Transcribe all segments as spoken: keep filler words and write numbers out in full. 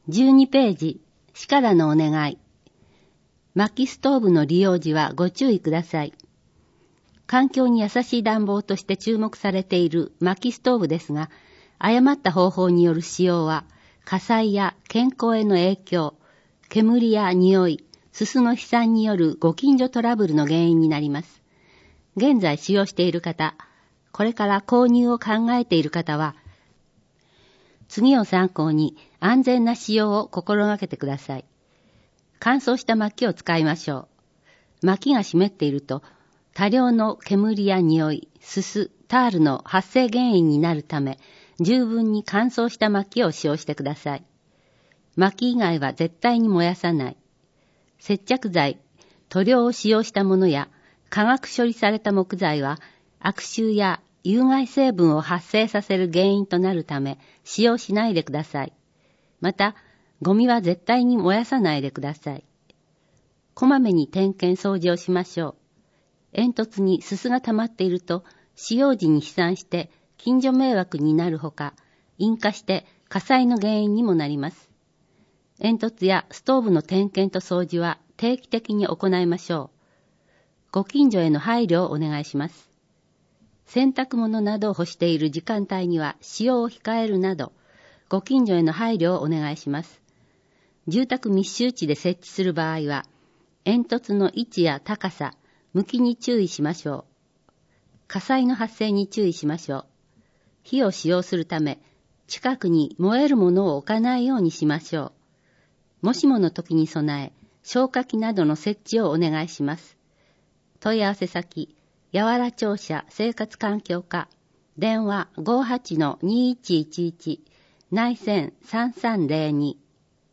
じゅうにページ、市からのお願い。薪ストーブの利用時はご注意ください。環境に優しい暖房として注目されている薪ストーブですが、誤った方法による使用は、火災や健康への影響、煙や匂い、すすの飛散によるご近所トラブルの原因になります。現在使用している方、これから購入を考えている方は、次を参考に安全な使用を心がけてください。乾燥した薪を使いましょう。薪が湿っていると、多量の煙や匂い、すす、タールの発生原因になるため、十分に乾燥した薪を使用してください。薪以外は絶対に燃やさない。接着剤、塗料を使用したものや化学処理された木材は悪臭や有害成分を発生させる原因となるため使用しないでください。また、ゴミは絶対に燃やさないでください。こまめに点検掃除をしましょう。煙突にすすが溜まっていると使用時に飛散して近所迷惑になるほか、引火して火災の原因にもなります。煙突やストーブの点検と掃除は定期的に行いましょう。ご近所への配慮をお願いします。洗濯物などを干している時間帯には使用を控えるなど、ご近所への配慮をお願いします。住宅密集地で設置する場合は、煙突の位置や高さ、向きに注意しましょう。火災の発生に注意しましょう。火を使用するため、近くに燃えるものを置かないようにしましょう。もしもの時に備え、消火器などの設置をお願いします。問い合わせ先、やわら庁舎生活環境課、電話 ごーはちのにーいちいちいち、内線さんさんぜろに。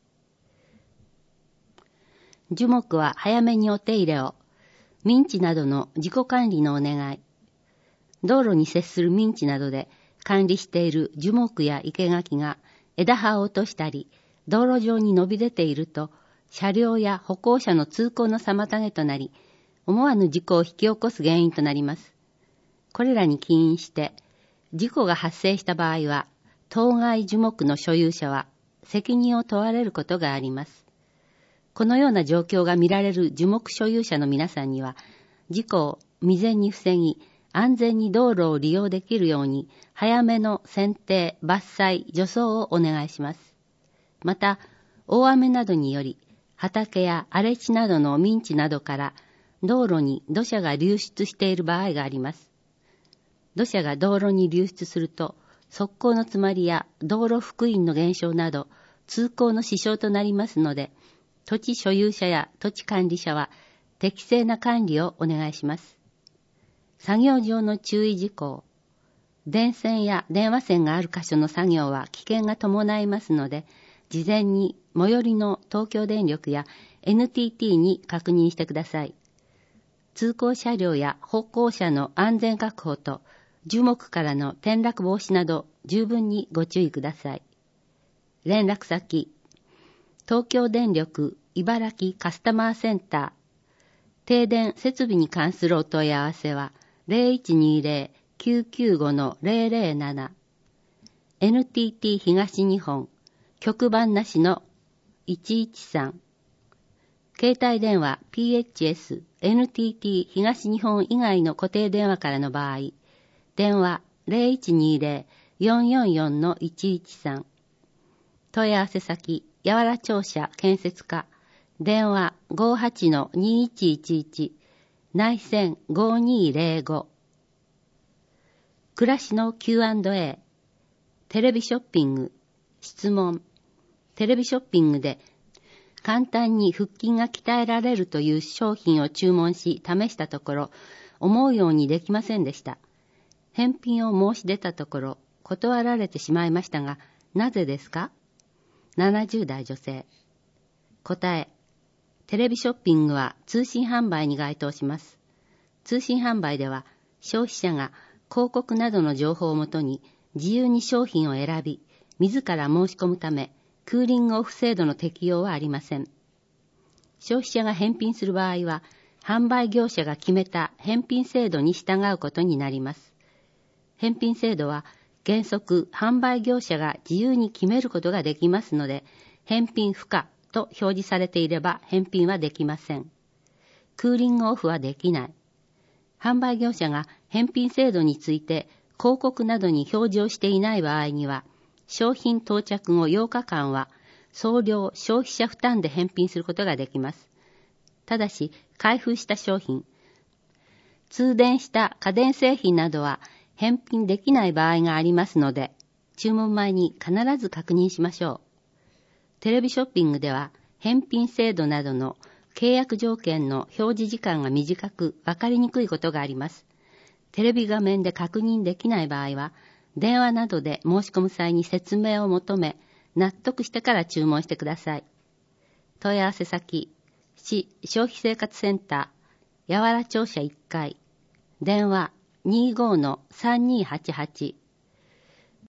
樹木は早めにお手入れを。民地などの自己管理のお願い。道路に接する民地などで管理している樹木や生垣が枝葉を落としたり、道路上に伸び出ていると、車両や歩行者の通行の妨げとなり、思わぬ事故を引き起こす原因となります。これらに起因して、事故が発生した場合は、当該樹木の所有者は責任を問われることがあります。このような状況が見られる樹木所有者の皆さんには、事故を未然に防ぎ、安全に道路を利用できるように、早めの剪定、伐採、除草をお願いします。また、大雨などにより、畑や荒れ地などの民地などから、道路に土砂が流出している場合があります。土砂が道路に流出すると、側溝の詰まりや道路幅員の減少など、通行の支障となりますので、土地所有者や土地管理者は適正な管理をお願いします。作業上の注意事項。電線や電話線がある箇所の作業は危険が伴いますので、事前に最寄りの東京電力や エヌティーティー に確認してください。通行車両や歩行者の安全確保と樹木からの転落防止など十分にご注意ください。連絡先。東京電力茨城カスタマーセンター。停電設備に関するお問い合わせは ゼロいちにゼロ きゅうきゅうご ゼロゼロなな。エヌティーティー 東日本局番なしのいちいちさん。携帯電話 ピーエイチエス、エヌティーティー 東日本以外の固定電話からの場合、電話 ゼロいちにゼロ よんよんよんのいちいちさん。問い合わせ先、やわら庁舎建設課、電話 ごーはちのにーいちいちいち、内線ごーにーゼロご。暮らしの キューアンドエー、テレビショッピング、質問。テレビショッピングで簡単に腹筋が鍛えられるという商品を注文し試したところ、思うようにできませんでした。返品を申し出たところ、断られてしまいましたが、なぜですか？ななじゅう代女性。答え。テレビショッピングは通信販売に該当します。通信販売では、消費者が広告などの情報をもとに自由に商品を選び、自ら申し込むため、クーリングオフ制度の適用はありません。消費者が返品する場合は、販売業者が決めた返品制度に従うことになります。返品制度は原則販売業者が自由に決めることができますので、 返品不可と表示されていれば返品はできません。クーリングオフはできない。販売業者が返品制度について広告などに表示をしていない場合には、商品到着後ようかかんは送料消費者負担で返品することができます。ただし、開封した商品、通電した家電製品などは返品できない場合がありますので、注文前に必ず確認しましょう。テレビショッピングでは返品制度などの契約条件の表示時間が短く分かりにくいことがあります。テレビ画面で確認できない場合は、電話などで申し込む際に説明を求め、納得してから注文してください。問い合わせ先、市消費生活センター、八原庁舎いっかい、電話 にじゅうごのさんにーはちはち